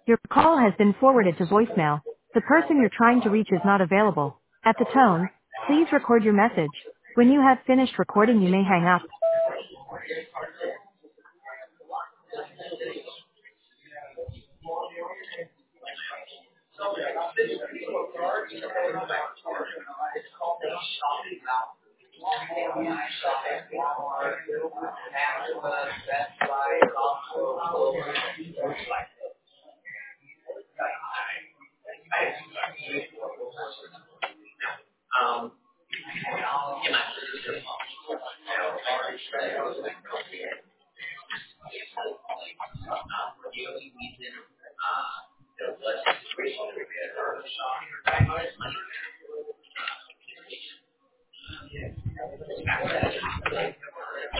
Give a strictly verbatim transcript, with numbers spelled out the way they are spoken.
Your call has been forwarded to voicemail. The person you're trying to reach is not available. At the tone, please record your message. When you have finished recording, you may hang up.